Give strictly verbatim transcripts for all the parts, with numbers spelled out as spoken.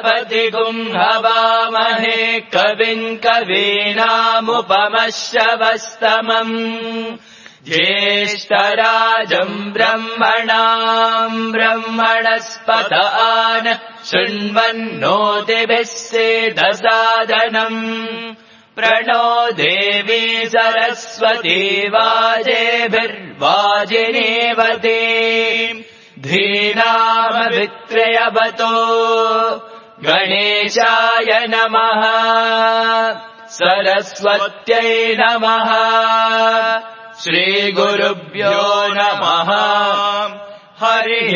गणपतिगुम् हवामहे कविम् कवीनामुपमश्रवस्तमम् ज्येष्ठराजम् ब्रह्मणाम् ब्रह्मणस्पत आन शृण्वन्नोतिभिः सेदसादनम् प्रणो देवी सरस्वती वाजेभिर्वाजिनीवती धीनामवित्रयवतो गणेशाय नमः सरस्वत्यै नमः श्रीगुरुभ्यो नमः हरिः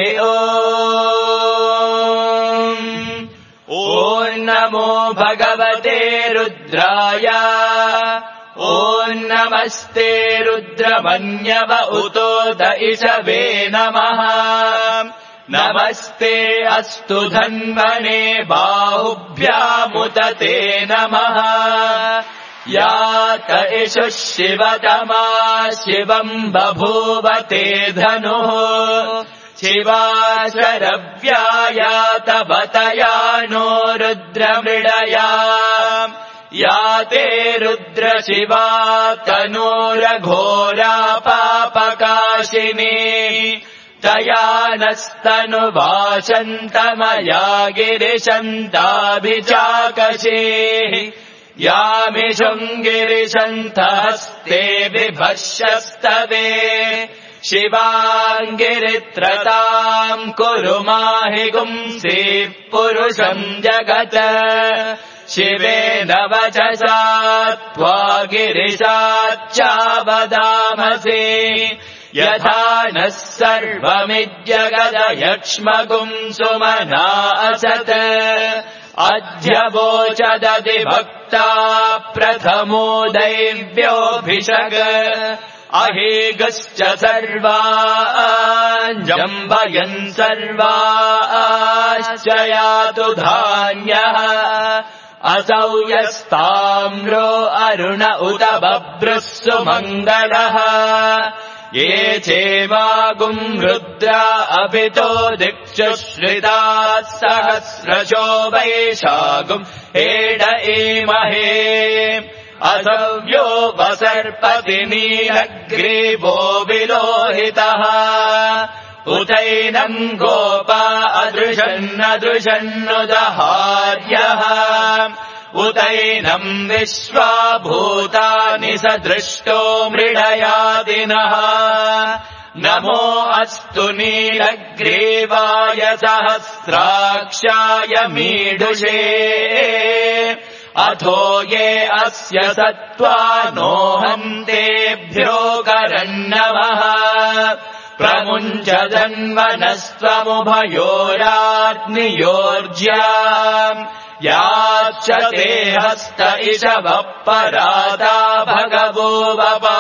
ओम् ॐ नमो भगवते रुद्राय ॐ नमस्ते रुद्रमन्यव उतो दइषवे नमः नमस्ते अस्तु धन्वने बाहुभ्यामुत ते नमः या त इषुः शिवतमा शिवम् बभूव ते धनुः शिवा शरव्याया तवतया नो रुद्रमृडया या ते रुद्र शिवा तनूरघोरा पापकाशिनी तया नस्तनुवाशन्तमया गिरिशन्ताभिचाकशेः यामिषुम् गिरिशन्तहस्ते बिभश्यस्तवे शिवाङ्गिरित्रताम् कुरु माहि गुंसि पुरुषम् जगत् शिवेन वचसा त्वा गिरिशाच्चावदामसि यथा नः सर्वमिज्जगदयक्ष्मगुम् सुमना असत् अध्यवोचदधिभक्ता प्रथमो दैव्योऽभिषग अहेगश्च सर्वाञ्जम्भयन् सर्वाश्च यातु धान्यः असौ यस्ताम्रो अरुण उत बभ्रुः सुमङ्गलः ये चेवागुम् रुद्रा अभितो दिक्षुश्रिताः सहस्रशो वैशागुम् हेड एमहे असव्यो वसर्पति नीलग्रीवो विलोहितः उतैनम् गोपा अदृशन्नदृशन्नुदहार्यः उतैनम् विश्वा भूतानि सदृष्टो मृडयादिनः नमो अस्तु नीलग्रीवाय सहस्राक्षाय मीढुषे अथो ये अस्य सत्त्वानो हन्तेभ्यो करन्नमः प्रमुञ्चदन्वनस्त्वमुभयोराग्नियोर्ज्या याश्च ते हस्त इषवः पराता भगवो वपा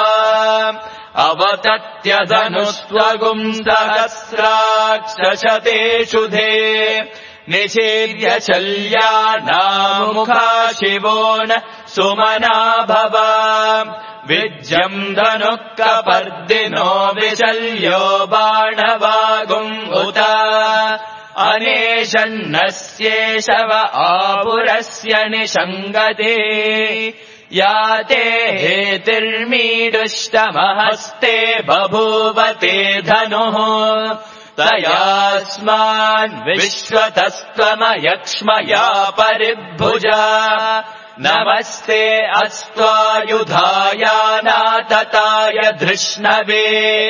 अवतत्यधनुस्त्वगुम् सहस्राक्षशतेषु धे निषेव्य शल्यानामुखा शिवो न सुमना भव विज्यम् धनुः कपर्दिनो विशल्यो बाणवागुम् उत अनेशन्नस्येषव आपुरस्य निषङ्गते या ते हेतिर्मीडुष्टमहस्ते बभूवते धनुः तयास्मान् विश्वतस्त्वमयक्ष्मया परिभुजा नमस्ते अस्त्वायुधायानातताय धृष्णवे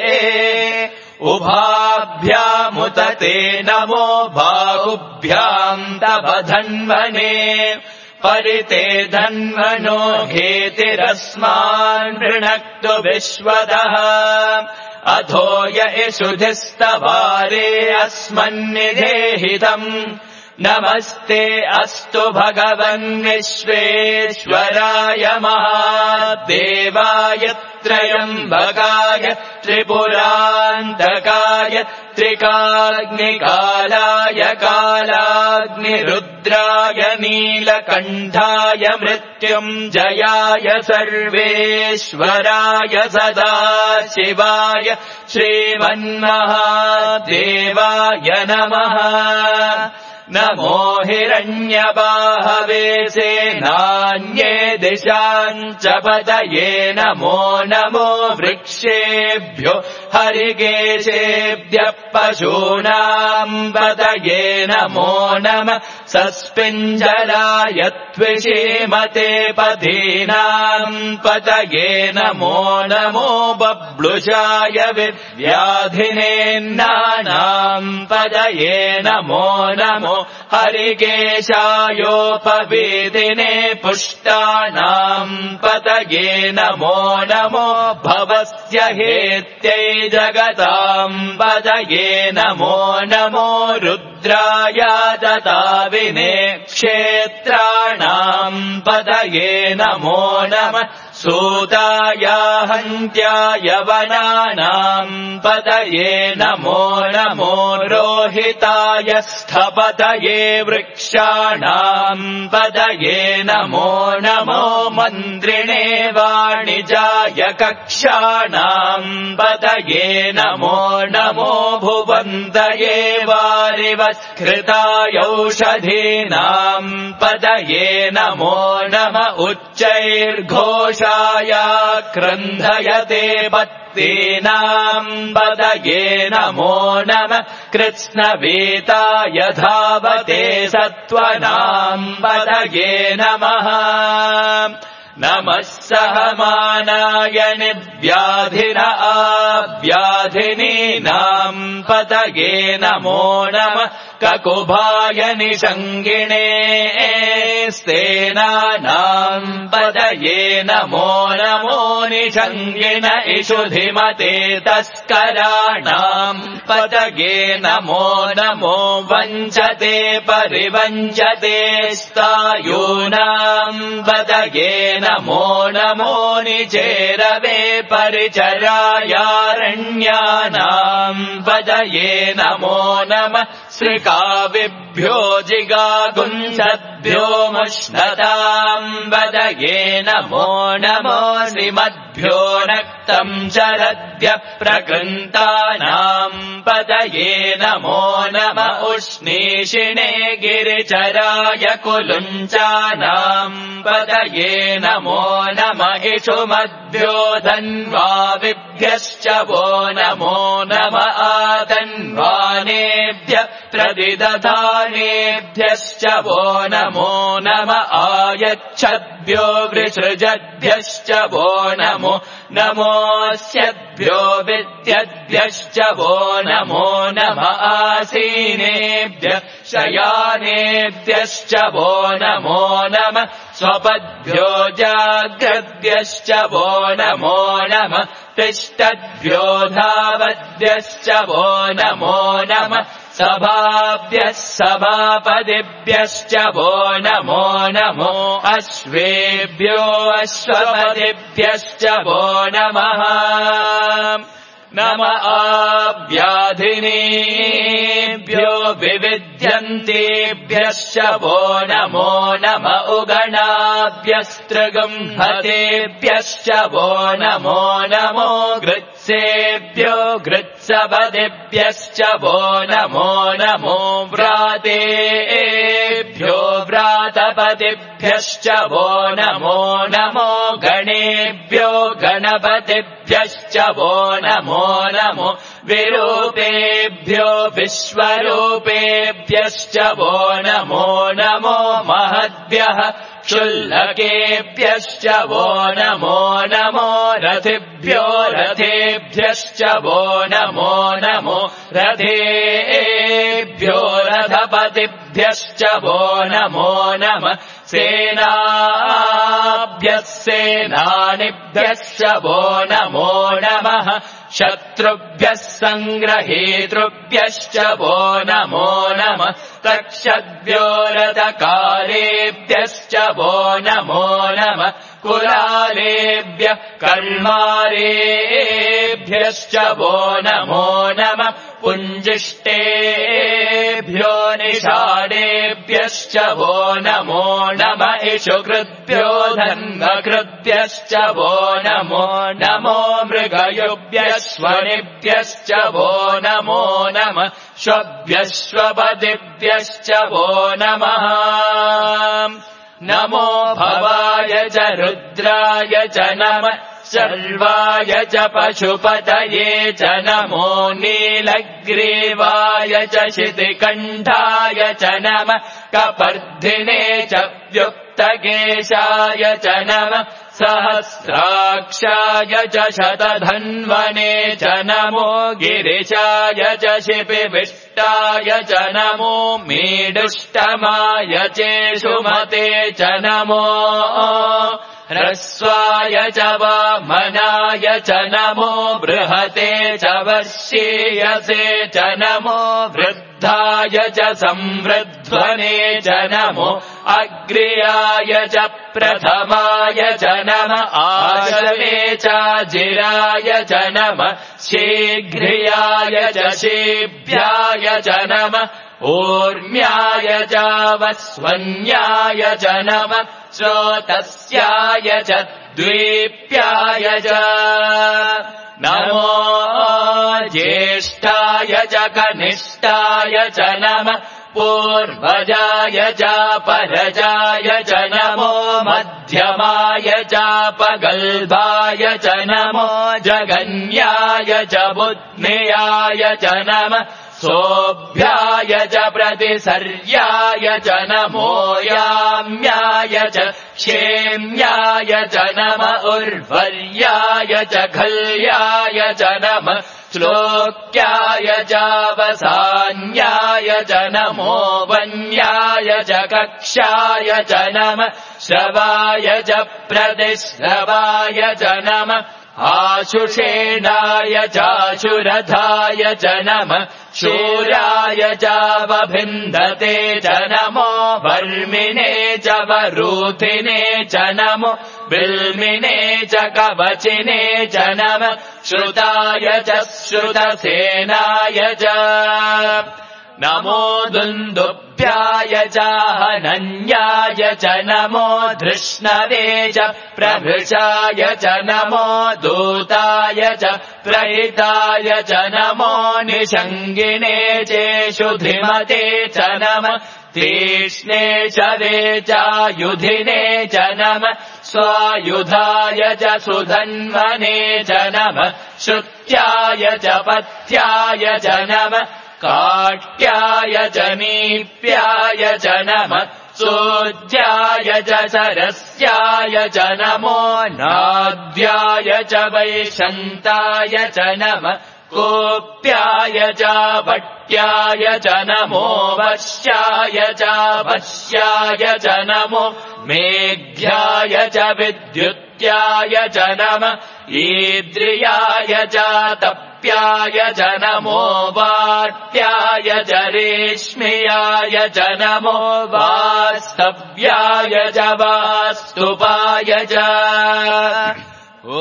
उभाभ्यामुत ते नमो बाहुभ्याम् तव धन्वने परिते धन्वनो घेतिरस्मान् वृणक्तु विश्वतः अथो य इषुधिस्तवारे अस्मन्निधेहितम् नमस्ते अस्तु भगवन् विश्वेश्वराय महादेवाय त्रयम्बकाय त्रिपुरान्तकाय त्रिकाग्निकालाय कालाग्निरुद्राय नीलकण्ठाय मृत्युञ्जयाय सर्वेश्वराय सदाशिवाय श्रीमन्महादेवाय नमः नमो हिरण्यबाहवे सेनान्ये दिशाञ्च पतये नमो नमो वृक्षेभ्यो हरिकेशेभ्यः पशूनाम् पतये नमो नमः सस्पिञ्जराय त्विषीमते पथीनाम् पतये नमो नमो बब्लुषाय विव्याधिनेन्नानाम् पतये नमो नमो हरिकेशायोपवेदिने पुष्टानाम् पतये नमो नमो भवस्य हेत्यै जगताम् पतये नमो नमो रुद्राय दताविने क्षेत्राणाम् पतये नमो नमः सूताय हन्त्याय वनानाम् पतये नमो नमो रोहिताय स्थपतये वृक्षाणाम् पतये नमो नमो मन्त्रिणे वाणिजाय कक्षाणाम् पतये नमो नमो भुवन्तये वारिवत्कृताय औषधीनाम् पतये नमो नम उच्चैर्घोषाय क्रन्धयते पत्तीनाम् पतये नमो नमः कृत्स्नवेताय धावते सत्त्वनाम् पतये नमः नमः सहमानाय निव्याधिन आव्याधिनीनाम् पतये नमो नमः ककुभाय निषङ्गिणे स्तेनानाम् पतये नमो नमो निषङ्गिण इषुधिमते तस्कराणाम् पतये नमो नमो वञ्चते परिवञ्चते स्तायूनाम् पतये नमो नमो निचेरवे परिचरायारण्यानाम् पतये नमो नमः श्रिकाविभ्यो जिगागुंसद्भ्यो मुष्णताम् पतये नमो नमो श्रीमद्भ्यो नक्तम् शरद्य प्रकृन्तानाम् पतये नमो नम उष्णीषिणे गिरिचराय कुलुञ्चानाम् पतये नमो नम इषुमद्भ्यो धन्वाविभ्यश्च वो नमो नम आधन्वानेभ्य प्रतिदधानेभ्यश्च वो नमो नम आयच्छद्भ्यो वृसृजद्भ्यश्च वो नमो नमोऽस्यद्भ्यो विद्यद्भ्यश्च वो नमो नम आसीनेभ्य शयानेभ्यश्च वो नमो नम स्वपद्भ्यो जाग्रद्भ्यश्च वो नमो नम तिष्ठद्भ्यो धावद्भ्यश्च वो नमो नम सभाभ्यः सभापदिभ्यश्च वो नमो नमो अश्वेभ्यो अश्वपदिभ्यश्च वो नमः नम आव्याधिनीभ्यो विविध्यन्तेभ्यश्च वो नमो नम उगणाभ्यस्त्रगम्हतेभ्यश्च वो नमो नमो गृत्सेभ्यो गृत्सपदिभ्यश्च वो नमो नमो व्रातेभ्यो व्रातपदिभ्यश्च वो नमो नमो गणेभ्यो गणपतिभ्यश्च वो नमो नमो विरूपेभ्यो विश्वरूपेभ्यश्च वो नमो नमो महद्भ्यः क्षुल्लकेभ्यश्च वो नमो नमो रथिभ्यो रथेभ्यश्च वो नमो नमो रथेभ्यो रथपतिभ्यश्च वो नमो नमः सेनाभ्यः सेनानिभ्यश्च वो नमो नमः शत्रुभ्यः सङ्ग्रहेतृभ्यश्च वो नमो नमः तक्षद्भ्यो रथकालेभ्यश्च वो नमो नमः कुलालेभ्यः कर्मारेभ्यः पुञ्जिष्टेभ्यश्च वो नमो नमः पुञ्जिष्टेभ्यो निषाडेभ्यश्च वो नमो नमः इषुकृद्भ्यो धन्वकृद्भ्यश्च वो नमो नमो मृगयुभ्यश्वनिभ्यश्च वो नमो नमः श्वभ्यश्वपदिभ्यश्च वो नमः नमो भवाय च रुद्राय च नमः सर्वाय च पशुपतये च नमो नीलग्रीवाय च शितिकण्ठाय च नमः कपर्धिने च व्युक्तकेशाय च नमः सहस्राक्षाय च शतधन्वने च नमो गिरिशाय च शिपिविष्टाय च नमो मीडुष्टमाय चेषुमते च नमो ह्रस्वाय च वामनाय च नमो बृहते च वश्येयसे च नमो वृद्धाय च संवृध्वने च नमो अग्र्याय च प्रथमाय च नमः आशवे चाजिराय च नमः शीघ्रियाय च शीभ्याय च नमः ऊर्म्याय च वस्वन्याय च नमः श्रोतस्याय च द्वीप्याय च नमो ज्येष्ठाय च कनिष्ठाय च नमः पूर्वजाय च परजाय च नमो मध्यमाय च पगल्भाय च नमो जगन्याय च बुद्ध्याय च नमः सोऽभ्याय च प्रतिसर्याय च नमो याम्याय च क्षेम्याय च नमः उर्वर्याय च खल्याय च नमः श्लोक्याय च वसान्याय च नमो वन्याय च कक्षाय च नमः श्रवाय च प्रतिश्रवाय च नमः आशुषेणाय चाशुरथाय च नमः शूराय चावभिन्दते च नमो वर्मिणे च वरूथिने च नमो बिल्मिने च कवचिने च नमः श्रुताय च श्रुतसेनाय च नमो दुन्दुभ्याय च हनन्याय च नमो धृष्णवे च प्रभृशाय च नमो दूताय च प्रहिताय च नमो निषङ्गिणे चेषुधिमते च नमः तीक्ष्णे च वेचायुधिने च नमः स्वायुधाय च सुधन्वने च नमः श्रुत्याय च पथ्याय च नमः काट्याय च नीप्याय च नमः सोज्याय च सरस्याय च नमो नाद्याय च वैशन्ताय च नमः कोप्याय च भट्याय च नमो वश्याय च वश्याय च नमो मेघ्याय च विद्युत्याय च नमः ईद्रियाय च तप्याय च नमो वाट्याय च रेश्म्याय च नमो वास्तव्याय च वास्तुपाय च ॐ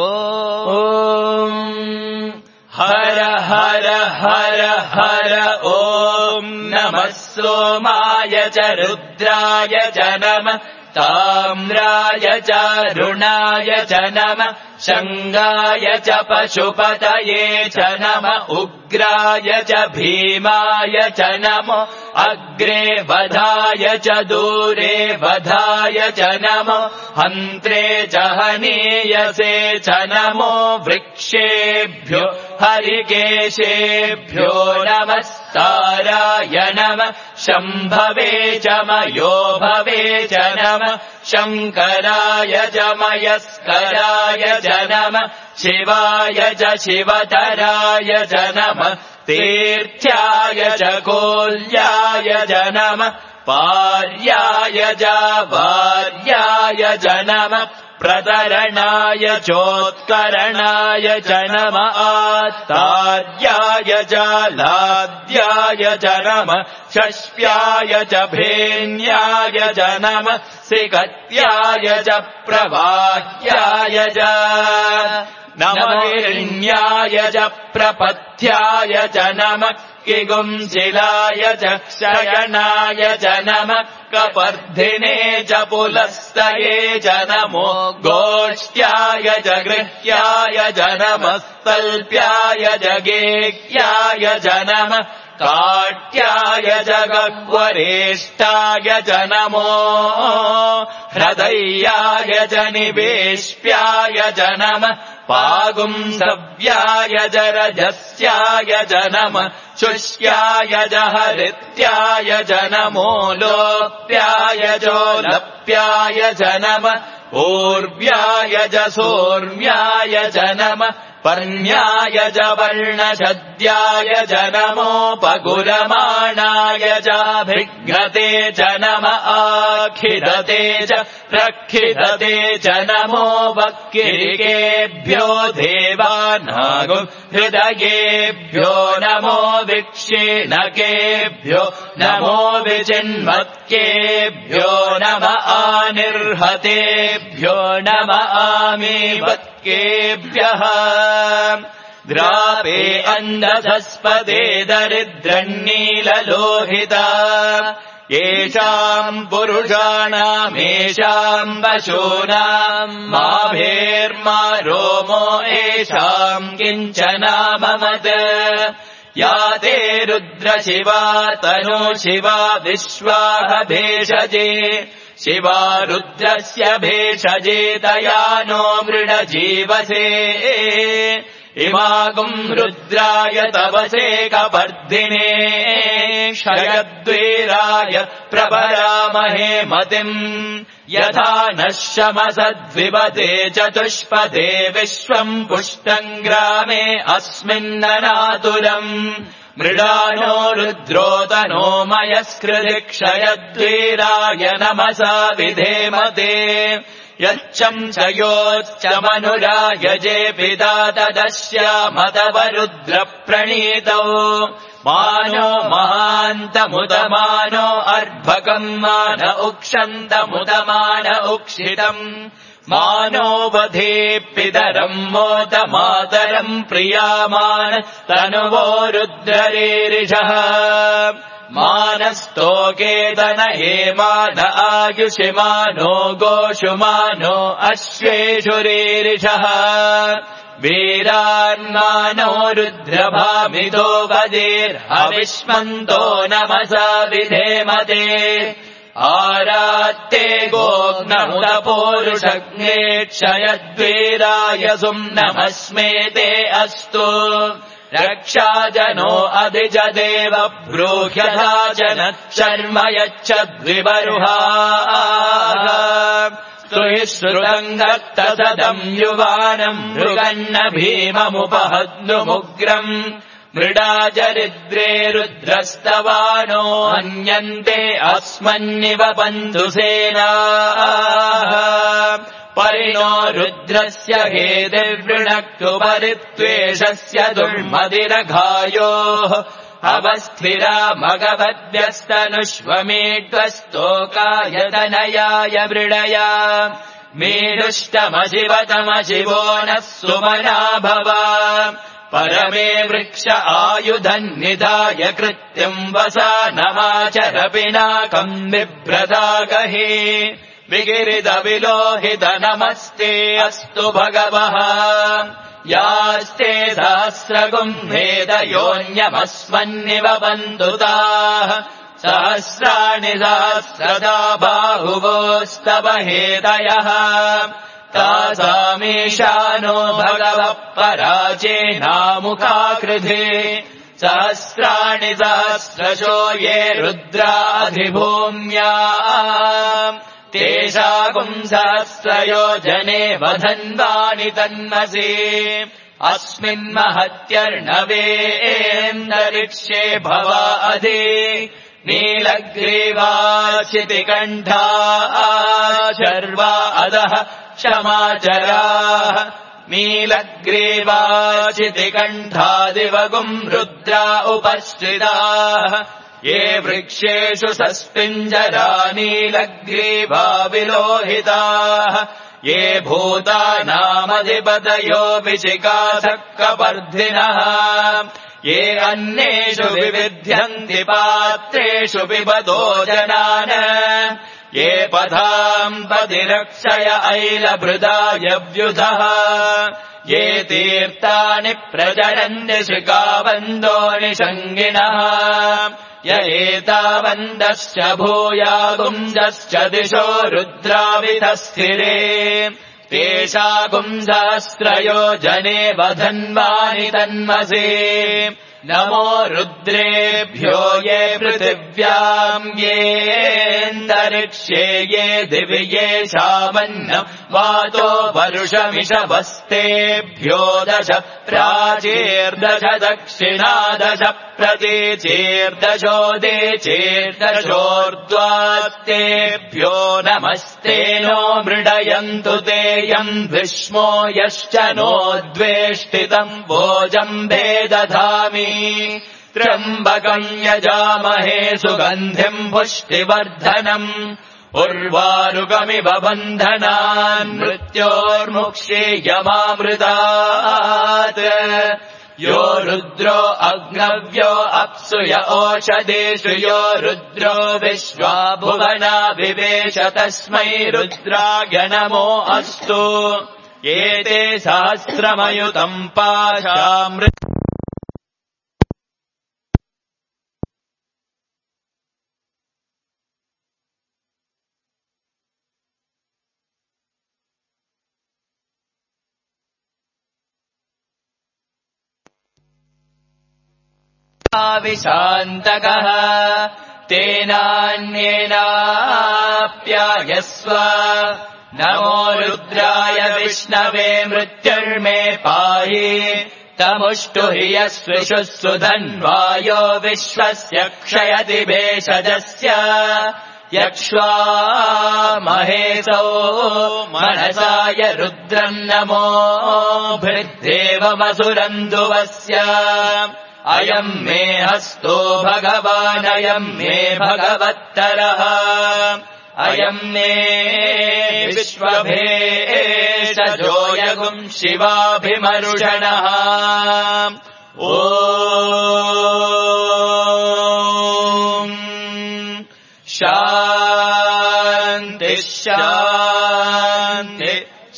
हर हर हर हर ॐ नमः सोमाय च रुद्राय च नमः ताम्राय च रुणाय च नमः शङ्गाय च पशुपतये च नमः उग्राय च भीमाय च नमो अग्रे वधाय च दूरे वधाय च नमो हन्त्रे च हनीयसे च नमो वृक्षेभ्यो हरिकेशेभ्यो नमस्ताराय नमः शम्भवे च मयोभवे च नमः शङ्कराय च मयस्कराय च नमः शिवाय च शिवतराय च नमः तीर्थ्याय च कोल्याय च नमः पार्याय च वार्याय च नमः प्रतरणाय चोत्करणाय च नमः आस्तार्याय च लाद्याय च नमः षष्प्याय च भेन्याय च नमः सिकत्याय च प्रवाह्याय च नमहिरण्याय च प्रपथ्याय च नमः किगुंसिलाय च शयनाय च नमः कपर्धिने च पुलस्तये च नमो गोष्ट्याय च गृह्याय च नमः तल्प्याय च गेह्याय च नमः काट्याय च गह्वरेष्ठाय च नमो हृदयाय च निवेश्याय च नमः पागुंसव्याय च रजस्याय च नमः शुष्याय च हरित्याय च नमो लोप्याय चोलप्याय च नमः ऊर्व्याय च सोर्म्याय च नमः पर्ण्याय च वर्णशद्याय च नमोपगुरमाणाय च भिघ्नते च नम आखिरते च प्रक्षिरते च नमो वक्किरिकेभ्यो देवानागो हृदयेभ्यो नमो विक्षीणकेभ्यो नमो विचिन्मत्केभ्यो नम आनिर्हतेभ्यो नम आमीवत्केभ्यः द्रापे अन्धधस्पदे दरिद्रन्नीललोहिता येषाम् पुरुषाणामेषाम् पशूनाम् माभेर्मा रोमो येषाम् किञ्चनाममत् या ते रुद्रशिवा तनो शिवा विश्वाह भेषजे शिवा रुद्रस्य भेषजे तया नो मृडजीवसे इमागुम् रुद्राय तवसे कपर्दिने क्षयद्वीराय प्रभरामहे मतिम् यथा नः शमसद्विपदे चतुष्पदे विश्वम् पुष्टम् ग्रामे अस्मिन्ननातुलम् मृडानो रुद्रोतनो मयस्कृति क्षयद्वीराय नमसा विधेमते यच्चंसयोच्चमनुरायजे पिता तदस्यामतवरुद्रप्रणीतौ मानो महान्तमुदमानो अर्भकम् मान उक्षन्तमुदमान उक्षितम् मानो वधे पितरम् मोदमातरम् प्रियामान तनुवो रुद्ररीरिषः मानस्तोकेतन हेमान आयुषिमानो गोषुमानो अश्वेषुरीरिषः वीरान्मानो रुद्रभामितो वदेर्हविष्मन्तो नमसा विधेमते आरात्ते गोग्नमुदपोरुषज्ञे क्षयद्वीराय सुम्नमस्मेते अस्तु रक्षाजनो अधिजदेव ब्रूह्यथा जन शर्म यच्छद्विबरुहाः स्तुहि श्रुतङ्गत्तसदम् युवानम् मृगन्न भीममुपहद्नुमुग्रम् मृडाचरिद्रे रुद्रस्तवानो हन्यन्ते अस्मन्निव बन्धुसेनाः परिणो रुद्रस्य हेतिर्वृणक्तु परित्वेषस्य दुर्मदिरघायोः अवस्थिरा मगवद्भ्यस्तनुष्वमेत्वस्तोकाय तनयाय मृडया मेरुष्टमशिवतमशिवो नः सुमना भव परमे वृक्ष आयुधन्निधाय कृत्यम् वसा नमाचर पिनाकम् बिभ्रदागहे विगिरिदविलोहित नमस्ते अस्तु भगवः यास्ते सहस्रगुम् भेदयोन्यमस्मन्निव बन्धुताः सहस्राणि सहस्रदा बाहुवोस्तव हेदयः तासामीशानो भगवः पराचेनामुखाकृधे सहस्राणि सहस्रशो ये रुद्राधिभूम्या तेषाकुम् सहस्रयोजने वधन्वानि तन्मसि अस्मिन्महत्यर्णवेन्दरिक्षे भवा अधि नीलग्रीवाचितिकण्ठा शर्वा अधः क्षमाचराः नीलग्रीवाचितिकण्ठादिवगुम् रुद्रा उपश्रिताः ये वृक्षेषु सस्पिञ्जरा नीलग्रीवा विलोहिताः ये भूतानामधिपतयो विचिकासः कपर्धिनः ये अन्येषु विविध्यन्ति पात्रेषु पिबतो जनान् ये पथाम् पतिरक्षय ऐलभृदायव्युधः ये तीर्थानि प्रचरन्ति शिखाबन्धो निषङ्गिणः य एतावन्तश्च भूयागुंसश्च दिशो रुद्राविधः स्थिरे तेषा गुंसहस्रयो जने वधन्वानि तन्मसे नमो रुद्रेभ्यो ये पृथिव्याम् येऽन्तरिक्षे ये दिवि ये शामन्नम् वातो वरुषमिषवस्तेभ्यो दश प्राचीर्दश दक्षिणादश प्रतीचीर्दशोदेचीर्दशोर्ध्वास्तेभ्यो नमस्ते नो मृडयन्तु तेऽयम् विष्मो यश्च नो द्वेष्टितम् भोजम्भे दधामि त्र्यम्बकम् यजामहे सुगन्धिम् पुष्टिवर्धनम् उर्वारुकमिव बन्धनान् मृत्योर्मुक्षीयमामृतात् यो रुद्रो अग्नव्यो अप्सु य ओषधेषु यो रुद्रो विश्वा भुवना विवेश तस्मै रुद्राय नमो अस्तु एते सहस्रमयुतम् पाशामृत विशान्तकः तेनान्येनाप्यायस्व नमो रुद्राय विष्णवे मृत्युर्मे पाहि तमुष्टु हि यस्विषुः सुधन्वायो विश्वस्य क्षयति भेषजस्य यक्ष्वा महेशो मनसाय रुद्रम् नमो भृद्देवमसुरन्धुवस्य अयम् मे हस्तो भगवानयम् मे भगवत्तरः अयम् मे विश्वभेषजोऽयगुम् शिवाभिमरुषणः ॐ शान्ति शान्ति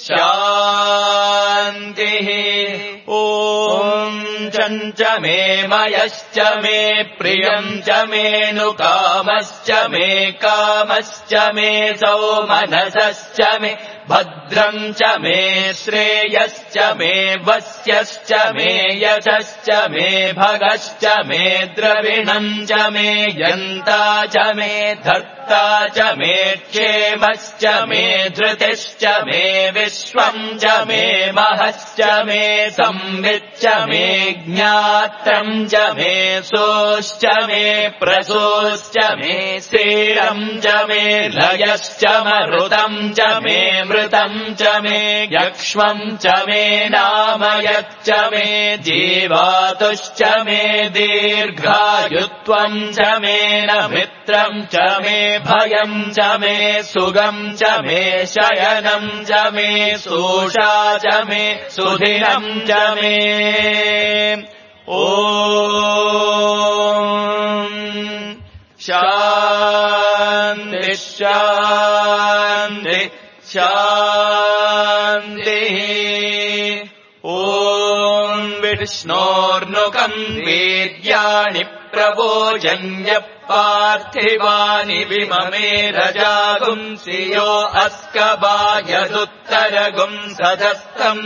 शान्तिः ॐ चञ्च मे मयश्च मे प्रियम् च मेऽनुकामश्च मे कामश्च मे सौमनसश्च मे भद्रम् च मे श्रेयश्च मे वस्यश्च मे यशश्च मे भगश्च मे द्रविणम् च मे यन्ता च मे धर्ता च मे क्षेमश्च मे धृतिश्च मे विश्वम् च मे महश्च मे संविच्च मे ज्ञात्रम् च मे सोश्च मे प्रसोश्च मे स्थिरम् च मे लयश्च मरुतम् च मे मृतम् च मे यक्ष्मम् च मे नामयच्च मे जीवातुश्च मे दीर्घायुत्वम् च मे न मित्रम् च मे भयम् च मे सुगम् च मे शयनम् च मे सूषा च मे सुधिरम् च मे ॐ शान्ति शान्ति शान्तिः ॐ विष्णोर्नुकम् वीर्याणि प्रभोजन्य पार्थिवानि विममे रजागुंसि यो अस्कबायदुत्तरगुम् सदस्तम्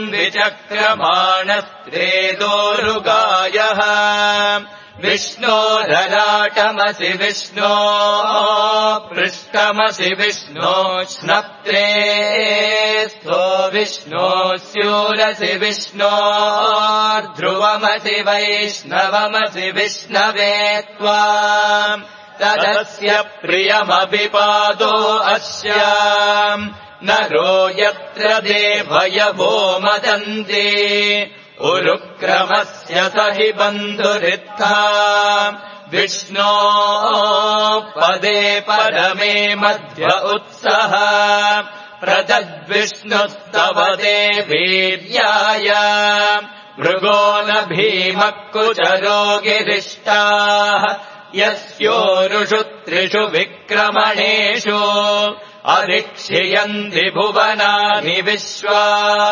विचक्रमाणस्त्रेदोरुगायः विष्णोरराटमसि विष्णो पृष्ठमसि विष्णो स्नप्त्रे स्थो विष्णो स्यूरसि विष्णो ध्रुवमसि वैष्णवमसि विष्णवे त्वाम् तदस्य प्रियमभिपादो अस्याम् नरो यत्र देवयवो मदन्ति उरुक्रमस्य स हि बन्धुरित्था विष्णो पदे परमे मध्य उत्सः प्रदद्विष्णुस्तव देवीर्याय मृगो न भीमः कुचरो गिरिष्टाः यस्योरुषु त्रिषु विक्रमणेषु अधिक्षियन्ति भुवनानि विश्वा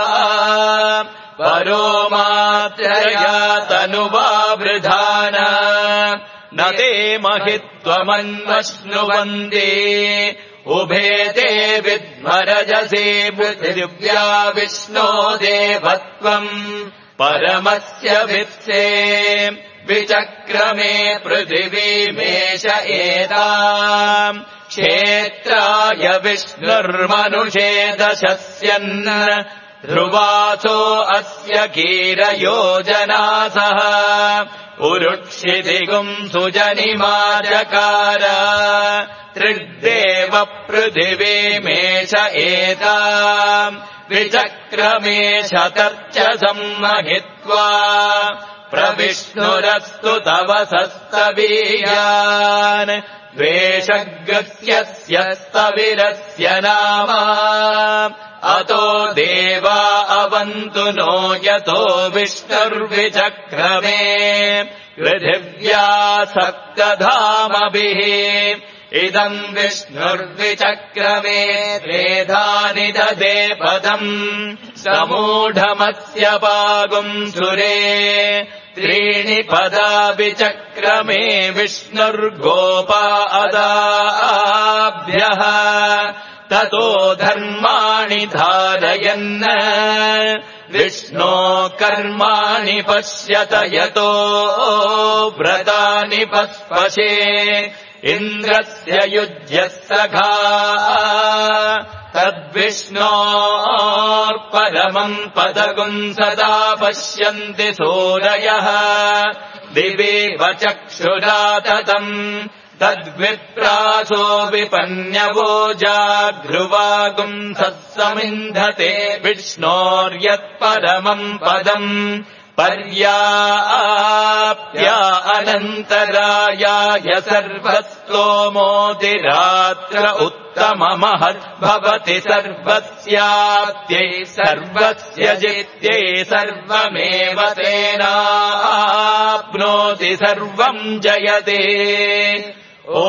परो मात्रया तनुवा वृधान न ते महित्वमन्वश्नुवन्ति उभे ते विद्मरजसे पृथिव्या विष्णो देवत्वम् परमस्य वित्से विचक्रमे पृथिवीमेष एताम् क्षेत्राय विष्णुर्मनुषे दशस्यन् ध्रुवासो अस्य कीरयोजनासः उरुक्षितिगुम् सुजनिमाचकार त्रिदेव पृथिवीमेष एताम् विचक्रमे शतर्चसम्महित्वा प्रविष्णुरस्तु तव सस्तवीयान् द्वेषगृह्यस्य स्तविरस्य नाम अतो देवा अवन्तु नो यतो विष्णुर्विचक्रमे पृथिव्या सप्तधामभिः इदम् विष्णुर्विचक्रमे त्रेधानि ददे पदम् समूढमस्य पागुम् सुरे त्रीणि पदा विचक्रमे विष्णुर्गोपा अदाभ्यः ततो धर्माणि धारयन् विष्णो कर्माणि पश्यत यतो व्रतानि पस्पशे इन्द्रस्य युज्यः सखा तद्विष्णोर्परमम् पदगुम् सदा पश्यन्ति सूरयः दिवीव चक्षुरा ततम् तद्विप्रासो विपन्यवो जागृवागुम् सत्समिन्धते विष्णोर्यत्परमम् पदम् पर्याप्या अनन्तरायाय सर्वस्तोमोतिरात्र उत्तममहद्भवति सर्वस्याप्त्यै सर्वस्य जित्यै सर्वमेव तेनाप्नोति सर्वम् जयते ॐ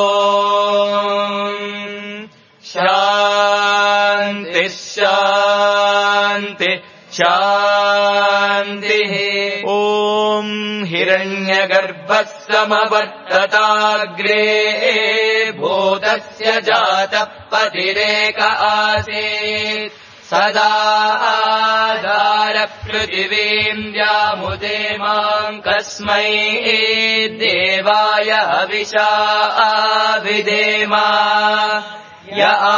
शान्ति शान्ति शान्तिः ॐ हिरण्यगर्भः समवर्तताग्रे भूतस्य जातः पतिरेक आसीत् सदा आधार पृथिवीम् व्यामुदे माम् कस्मै देवाय हविषा विधेमा य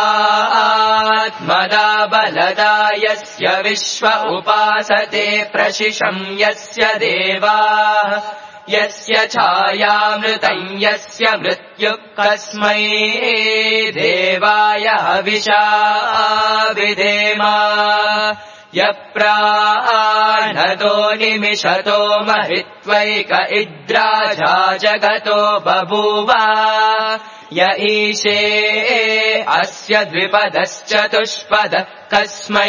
आत्मदा बलदा यस्य विश्व उपासते प्रशिशम् यस्य देवाः यस्य छायामृतम् यस्य मृत्युः कस्मै देवाय हविषा विधेमा यप्राणतो निमिषतो महित्वैक इद्राजा जगतो बभूव य ईशे अस्य द्विपदश्चतुष्पद कस्मै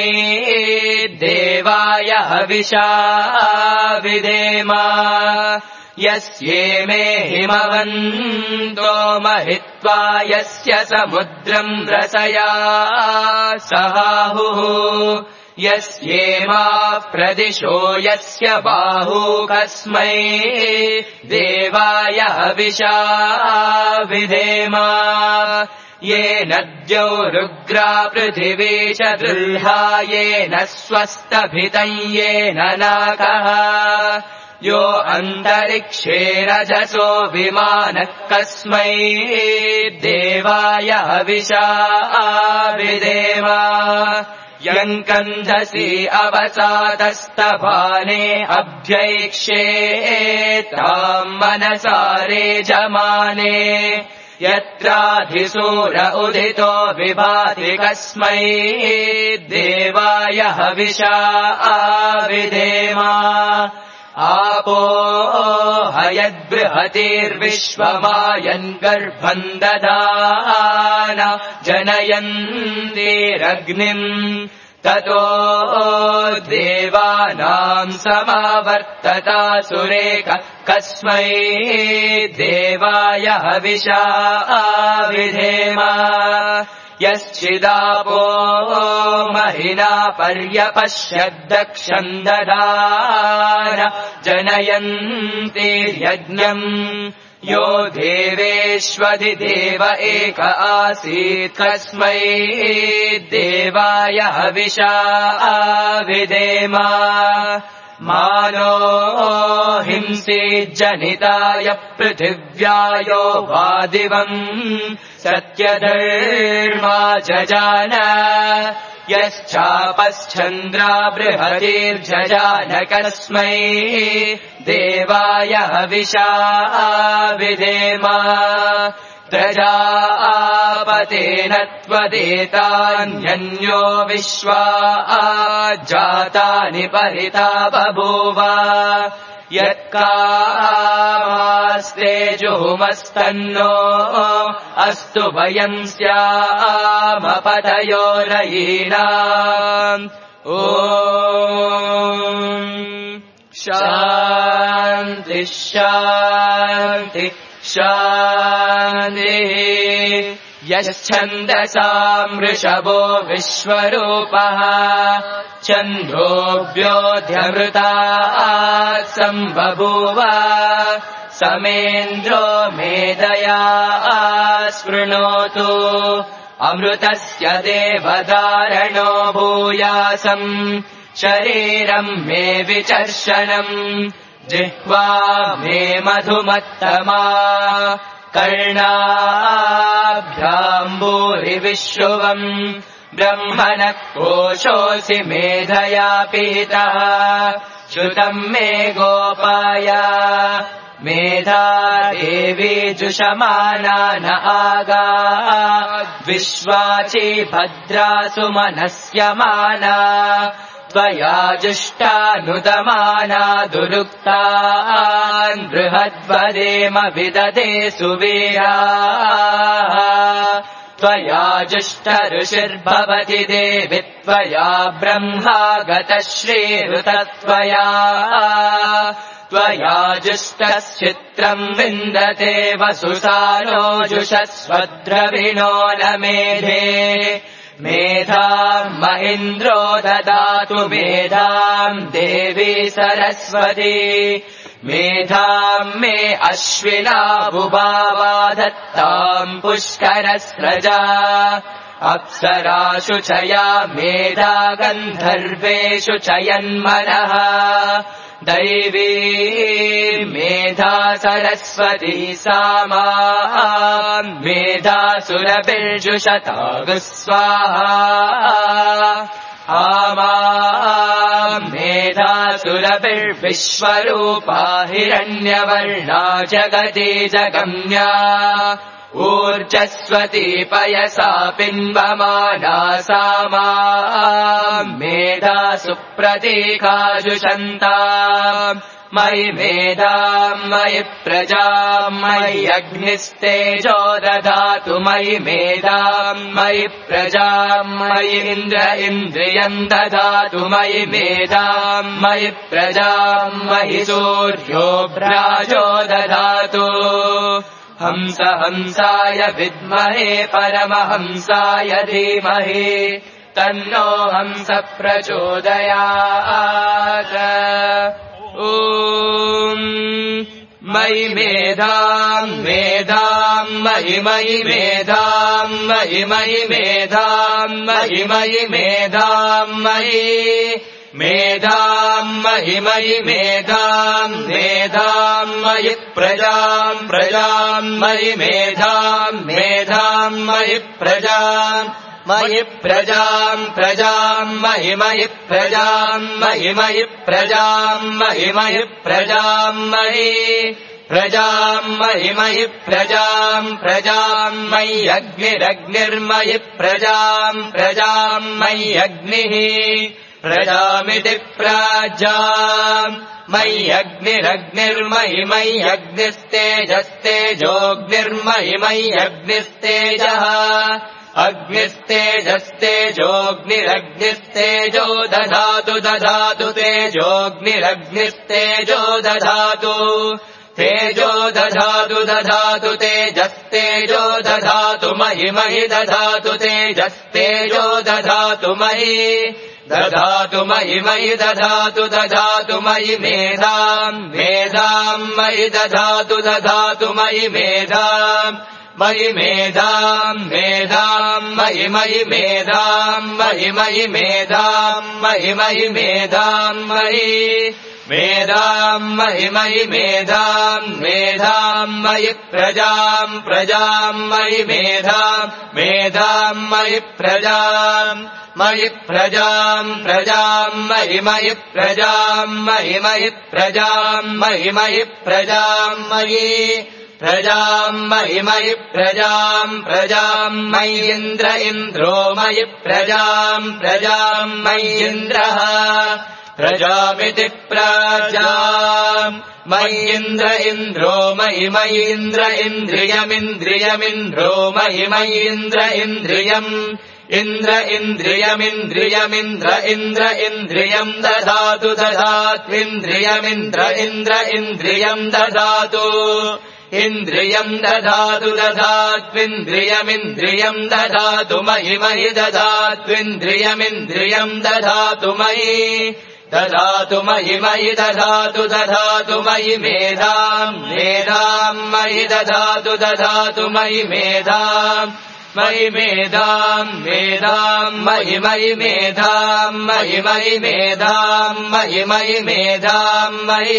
देवाय हविषा विधेमा यस्येमे हिमवन्तो महित्वा यस्य समुद्रम् रसया सहाहुः यस्येमा प्रदिशो यस्य बाहू कस्मै देवाय हविषा विधेमा ये नद्यौ रुग्रा पृथिवी च दृह्या येन स्वस्तभितम् येन नाकः यो अन्तरिक्षे रजसो विमानः कस्मै देवाय हविषा विधेमा यङ्कन्धसि अवसातस्तभाने अभ्यैक्षे ताम् मनसारे जमाने यत्राधिसूर उदितो विभाति कस्मै देवाय हविषा विधेमा आपो हयद्बृहतिर्विश्वमायन् गर्भम् दधान जनयन्तीरग्निम् ततो देवानाम् समावर्तता सुरेख कस्मै देवाय हविषा विधेम यश्चिदापो महिना पर्यपश्यद्दक्षम् दधान जनयन्तीर्यज्ञम् यो देवेष्वधिदेव एक आसीत् कस्मै देवाय हविषा विधेम मानो हिंसीज्जनिताय पृथिव्यायो वादिवम् सत्यधर्मा जजान यश्चापश्चन्द्रा बृहतिर्जजान कस्मै देवाय हविषा विधेम प्रजापतेन त्वदेतान्यन्यो विश्वा जातानि परिता बभूव यत्कामास्ते जुहुमस्तन्नो अस्तु वयम् स्यामपतयो रयीणाम् ॐ शान्ति शान्ति शान्तिः यश्छन्दसाम् वृषभो विश्वरूपः छन्दोभ्योऽध्यमृतात् सम्बभूव समेन्द्रो मेधया स्पृणोतु अमृतस्य देवधारणो भूयासम् शरीरम् मे विचर्षणम् जिह्वा मे मधुमत्तमा कर्णाभ्याम् भूरिविश्रुवम् ब्रह्मणः कोशोऽसि मेधया पीतः श्रुतम् मे गोपाय मेधा देवी जुषमाना न आगा विश्वाची भद्रा सुमनस्यमाना त्वया जुष्टानुदमाना दुरुक्तान् बृहद्वदेम विदधे सुवीराः त्वया जुष्ट ऋषिर्भवति देवि त्वया ब्रह्मा गतः श्रीहृतत्वया त्वया जुष्टश्चित्रम् विन्दते वसुसानो जुषस्वद्रविणो न मेधे मेधाम् महीन्द्रो ददातु मेधाम् देवी सरस्वती मेधाम् मे अश्विना बुभावा दत्ताम् पुष्करस्रजा अप्सरासु चया मेधा गन्धर्वेषु चयन्मनः दैवी मेधा सरस्वती सामा मेधा सुरभिर्जुषता स्वाहा आमा मेधा सुरभिर्विश्वरूपा हिरण्यवर्णा जगति जगम्या ऊर्जस्वती पयसा पिन्वमाना सामा मेधा सुप्रतीकाजुषन्ता मयि मेधाम् मयि प्रजाम् मयि अग्निस्तेजो ददातु मयि मेधाम् मयि प्रजाम् मयि इन्द्र इन्द्रियम् ददातु मयि मेधाम् मयि प्रजाम् मयि सूर्यो भ्राजो ददातु हंस हंसाय विद्महे परमहंसाय धीमहि तन्नो हंस प्रचोदयात् ॐ मयि मेधाम् मेधाम् मयि मयि मेधाम् मयि मयि मेधाम् मयि मयि मेधाम् मयि मेधाम् मयि मयि मेधाम् मेधाम् मयि प्रजाम् प्रजाम् मयि मेधाम् मेधाम् मयि प्रजाम् मयि प्रजाम् प्रजाम् मयि मयि प्रजाम् मयि मयि प्रजाम् मयि मयि प्रजाम् मयि प्रजाम् मयि मयि प्रजाम् प्रजाम् मयि अग्निरग्निर्मयि प्रजाम् प्रजाम् मयि अग्निः प्रजामिति प्राजाम् मय्यग्निरग्निर्मयि मय्यग्निस्तेजस्तेजोऽग्निर्मयि मय्यग्निस्तेजः अग्निस्तेजस्तेजोऽग्निरग्निस्तेजो दधातु दधातु तेजोऽग्निरग्निस्तेजो दधातु तेजो दधातु दधातु तेजस्तेजो दधातु मयि मयि दधातु तेजस्तेजो दधातु मयि दधातु मयि मयि दधातु दधातु मयि मेधाम् मेधाम् मयि दधातु दधातु मयि मेधाम् मयि मेधाम् मेधाम् मयि मयि मेधाम् मयि मयि मेधाम् मयि मयि मेधाम् मयि मेधाम् मयि मयि मेधाम् मेधाम् मयि प्रजाम् प्रजाम् मयि मेधाम् मेधाम् मयि प्रजाम् मयि प्रजाम् प्रजाम् मयि मयि प्रजाम् मयि मयि प्रजाम् मयि मयि प्रजाम् मयि प्रजाम् मयि मयि प्रजाम् प्रजाम् मय्यिन्द्र इन्द्रो मयि प्रजाम् प्रजाम् मय्यिन्द्रः प्रजामिति प्राजाम् मय्यिन्द्र इन्द्रो मयि मयीन्द्र इन्द्रियमिन्द्रियमिन्द्रो मयि मयीन्द्र इन्द्रियम् इन्द्र इन्द्रियमिन्द्रियमिन्द्र इन्द्र इन्द्रियम् दधातु दधात्विन्द्रियमिन्द्र इन्द्र इन्द्रियम् दधातु इन्द्रियम् दधातु दधात्विन्द्रियमिन्द्रियम् दधातु मयि मयि दधात्विन्द्रियमिन्द्रियम् दधातु मयि दधातु मयि मयि दधातु दधातु मयि मेधाम् मेधाम् मयि दधातु दधातु मयि मेधाम् मयि मेधाम् मेधाम् मयि मयि मेधाम् मयि मयि मेधाम् मयि मयि मेधाम् मयि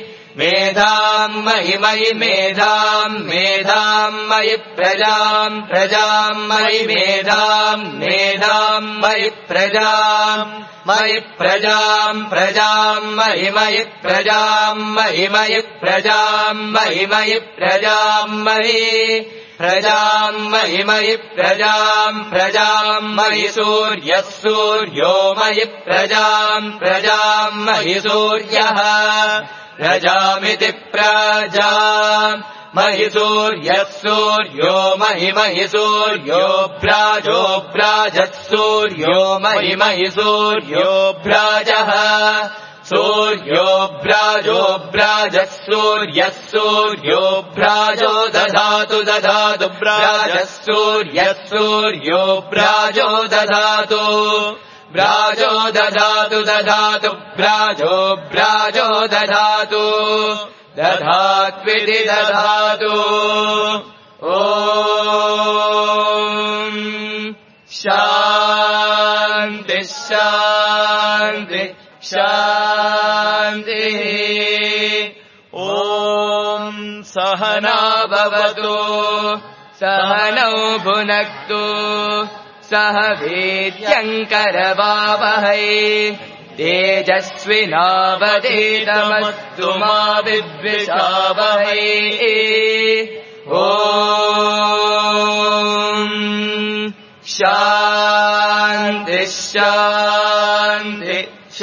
मेधाम् मयि मयि मेधाम् मेधाम् मयि प्रजाम् प्रजाम् मयि मेधाम् मेधाम् मयि प्रजाम् मयि प्रजाम् प्रजाम् मयि मयि प्रजाम् मयि मयि प्रजाम् मयि मयि प्रजाम् मयि प्रजाम् मयि मयि प्रजाम् प्रजाम् मयि सूर्यः सूर्यो मयि प्रजाम् प्रजाम् मयि सूर्यः प्रजामिति प्राजाम् मयि सूर्यः सूर्यो मयि मयि सूर्यो भ्राजो भ्राजः सूर्यो मयि मयि सूर्यो भ्राजः सूर्यो भ्राजो भ्राजः सूर्यः सूर्यो भ्राजो दधातु दधातु भ्राजः सूर्यः सूर्यो भ्राजो दधातु भ्राजो दधातु दधातु भ्राजो भ्राजो दधातु दधात्विति दधातु ॐ शान्ति शान्ति शान्तिः ॐ सहना भवतु सहनौ भुनक्तु सह वीर्यङ्करवावहै तेजस्विनावधीतमस्तु मा विद्विषावहै ॐ शान्ति शान्ति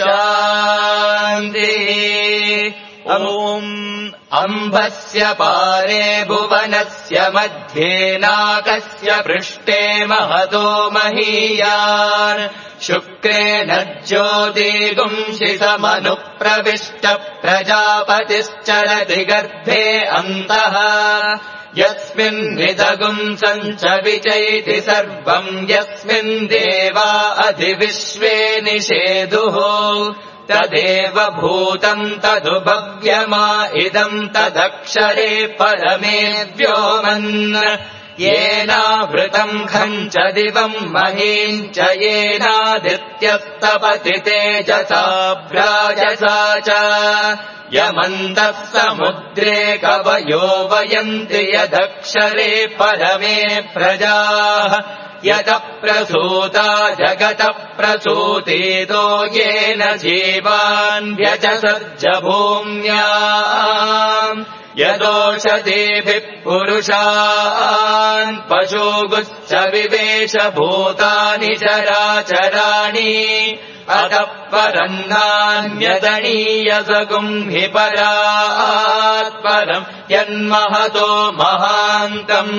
शान्तिः ॐ अम्भस्य पारे भुवनस्य मध्ये नाकस्य पृष्ठे महतो महीयान् शुक्रेण ज्योतिगुंसि समनुप्रविष्ट प्रजापतिश्चरति गर्भे अन्तः यस्मिन्निदगुंसम् च विचैति सर्वम् यस्मिन् देवा अधिविश्वे निषेदुः तदेव भूतम् तदुभव्यमा इदम् तदक्षरे परमे व्योमन् येनावृतम् खम् च दिवम् महीम् च येनादित्यस्तपति तेजसा भ्राजसा च यमन्तः समुद्रे कवयो वयन्ति यदक्षरे परमे प्रजाः यतः प्रसूता जगतः प्रसूतितो येन जीवान् व्यजसर्ज भूम्याम् यदोषधीभिः पुरुषान् पशुगुश्च विवेश भूतानि चराचराणि अतः परम् नान्यदणीयसगुम् हि परात् परम् यन्महतो महान्तम्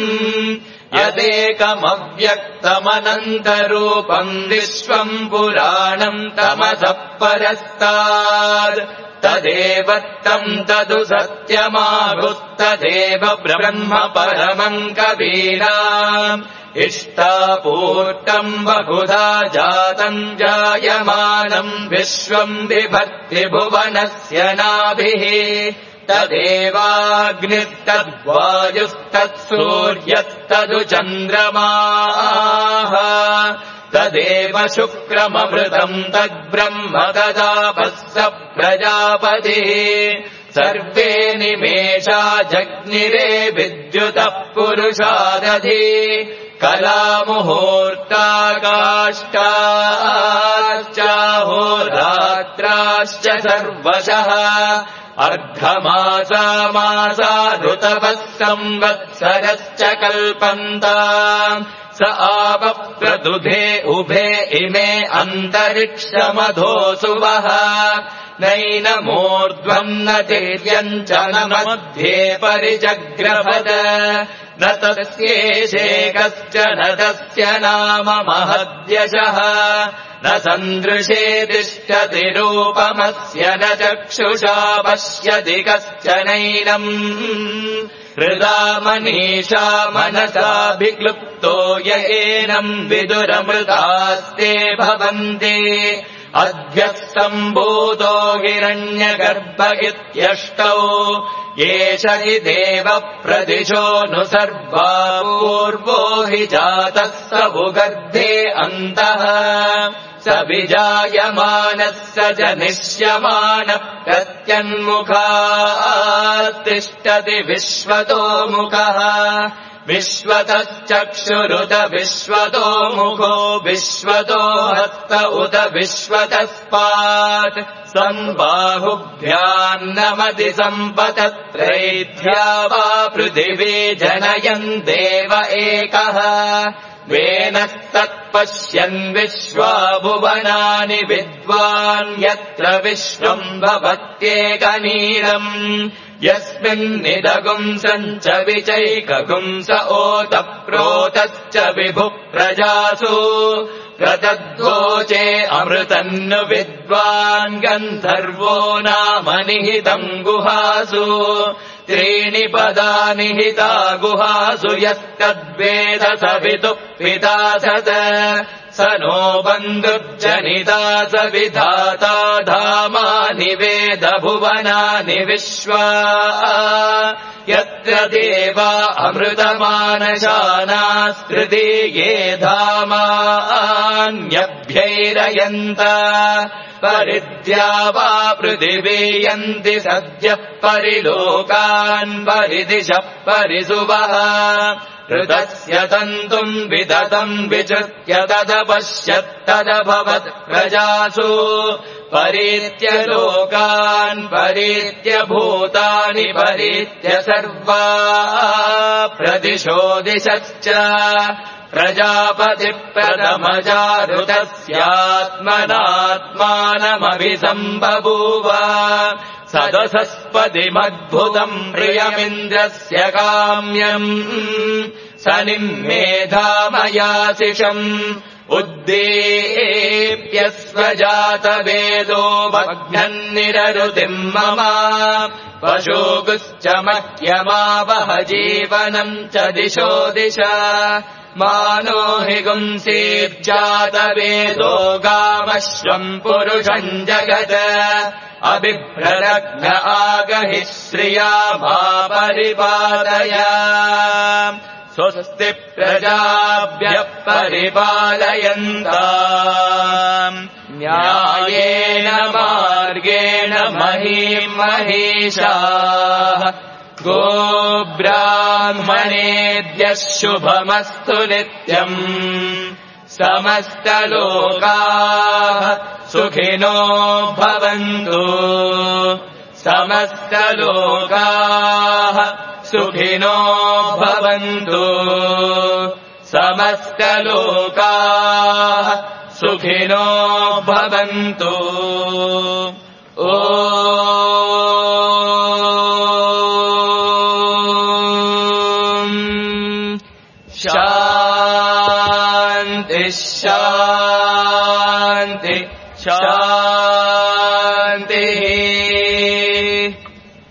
यदेकमव्यक्तमनन्तरूपम् विश्वम् पुराणम् तमसः परस्तात् तदेव तम् तदु सत्यमाहुस्तदेव ब्रह्म परमम् कवीनाम् इष्टापूर्तम् बहुधा जातम् जायमानम् विश्वम् विभक्तिभुवनस्य नाभिः तदेवाग्निस्तद्वायुस्तत्सूर्यस्तदु चन्द्रमाः तदेव शुक्रममृतम् तद्ब्रह्म तदापस्स प्रजापतिः सर्वे निमेषा जग्निरे विद्युतः पुरुषादधि कलामुहूर्ताकाष्ठाश्चाहोरात्राश्च सर्वशः अर्धमासा मासा ऋतवः संवत्सरश्च कल्पन्ता स आपप्रदुधे उभे इमे अन्तरिक्षमधोऽसुवः नैनमूर्ध्वम् न तिर्यम् च न मध्ये परिजग्रभत न तस्येषेकश्च न तस्य नाम महद्यशः न सन्दृशे तिष्ठति रूपमस्य न चक्षुषा पश्यति कश्चनैनम् हृदा मनीषा मनसाभिक्लुप्तो य एनम् विदुरमृतास्ते भवन्ति अद्यः सम्भूतो हिरण्यगर्भ इत्यष्टौ एष हि देव प्रदिशो नु सर्वा पूर्वो हि जातः स उगर्धे अन्तः स विजायमानः स जनिष्यमानः प्रत्यन्मुखात् तिष्ठति विश्वतो मुखः विश्वतश्चक्षुरुत विश्वतो मुखो विश्वतो हस्त उत विश्वतस्पात् सम्बाहुभ्याम् नमति सम्पतत्रैध्या वा पृथिवी जनयन् देव एकः वेनस्तत्पश्यन् विश्वा भुवनानि विद्वान् यत्र विश्वम् भवत्येकनीलम् यस्मिन्निदगुंसम् च विचैकगुंस ओतप्रोतश्च विभुः प्रजासु प्रदद्वोचे अमृतन्नु विद्वान् गन्धर्वो नाम निहितम् गुहासु त्रीणि पदानि हिता गुहासु यस्तद्वेद सवितुः पिता सद स नो बन्धुर्जनिता स विधाता धामानि वेद भुवनानि विश्वा यत्र देवा अमृतमानशानास्तृतीये धामान्यभ्यैरयन्त परिद्या वा पृथिवी यन्ति सद्यः परिलोकान् परिदिशः परिसुवः ऋतस्य तन्तुम् विदतम् विचृत्य तदपश्यत्तदभवत् प्रजासु परीत्य लोकान् परीत्य भूतानि परीत्य सर्वा प्रदिशो दिशश्च प्रजापतिप्रथमजारुतस्यात्मनात्मानमभिसम्बभूव सदसस्पतिमद्भुतम् प्रियमिन्द्रस्य काम्यम् स निम्मेधामयाशिषम् उद्दीप्य स्वजातवेदो भग्नन्निररुतिम् मम पशुगुश्च मह्यमावह जीवनम् च दिशो दिशा मानो हि गुंसीर्जातवेदो गामश्वम् पुरुषम् जगत् अबिभ्रदग्न आगहि श्रिया मा परिपालय स्वस्ति प्रजाभ्यः परिपालयन्ताम् न्यायेन मार्गेण महीम् महीषाः गोब्राह्मणेभ्यः शुभमस्तु नित्यम् समस्तलोकाः सुखिनो भवन्तु समस्तलोकाः सुखिनो भवन्तु समस्तलोकाः सुखिनो भवन्तु ॐ शान्ति शान्ति